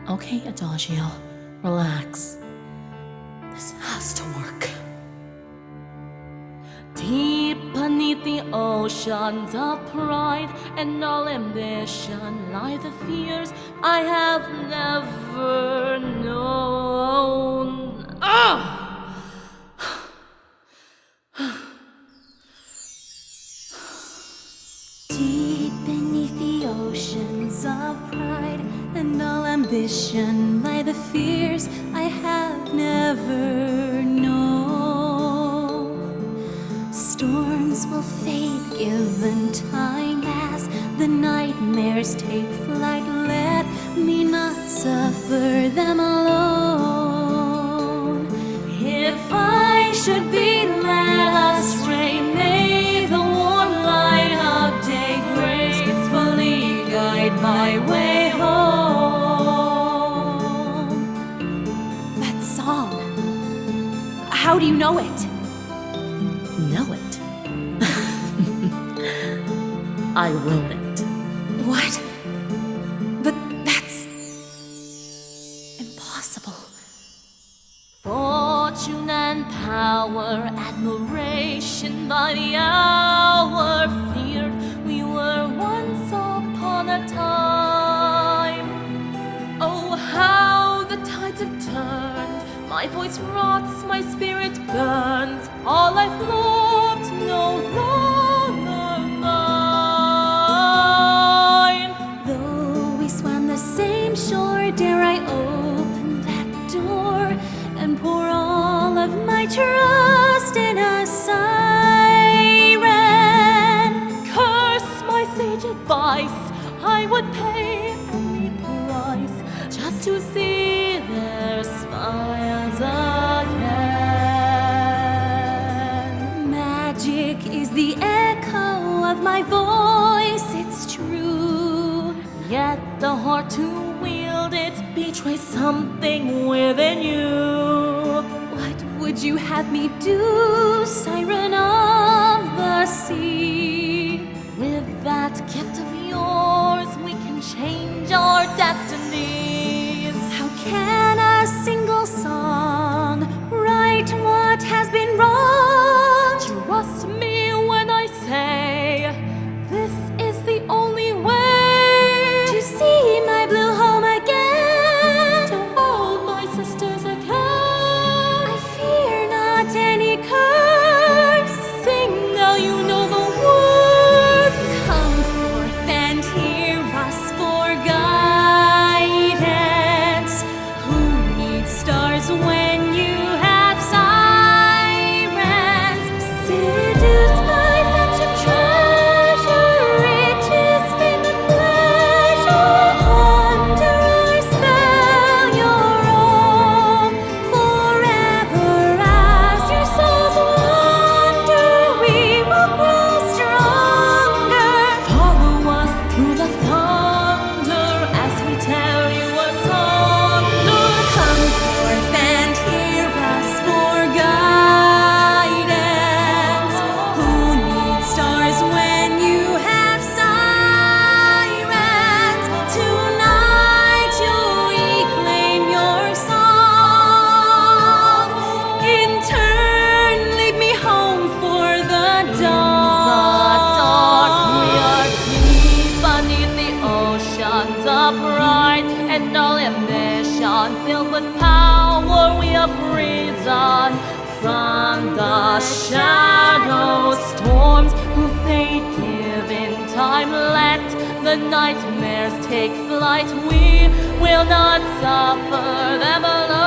Okay, Adagio, relax. This has to work. Deep beneath the oceans of pride and all ambition lie the fears I have never known. Deep beneath the oceans of pride and all ambition lie the fears I have never known. Storms will fade given time as the nightmares take flight. Let me not suffer them alone. If I should be led astray, may the warm light of day gracefully guide my way home. That song, how do you know it? Know it? I wrote it. What? But that's impossible. Fortune and power, admiration by the hour, feared we were once upon a time. Oh, how the tides have turned, my voice rots, my spirit burns, all I've loved no longer mine. Though we swam the same shore, dare I open that door and pour all of my trust in a siren? Curse my sage advice, I would pay any price just to see their smiles again. Magic is the echo of my voice, it's true. Yet the heart to wield it betrays something within you. What would you have me do, siren of the sea? With that gift of yours, we can change our destinies. How can a single song right what has been wrong? Trust me when I say this is the only way To see my blue home again, to hold my sisters again. I fear not any curse. Sing now, you know the words. Come forth and hear us for guidance. Who needs stars when you have sirens? Seduced by phantom treasure, riches, fame, and pleasure. Under our spell, you're all forever. As your souls wander, we will grow stronger. Follow us through the thunder as we tell you a song. Come forth and hear us for guidance. Who needs stars when you have sirens? Tonight you'll reclaim your song. In turn, lead me home for the Dark, we dawn. are deep beneath the oceans of pride and all ambition, filled with power we have risen from the shadow storms who fade given time. Let the nightmares take flight, we will not suffer them alone.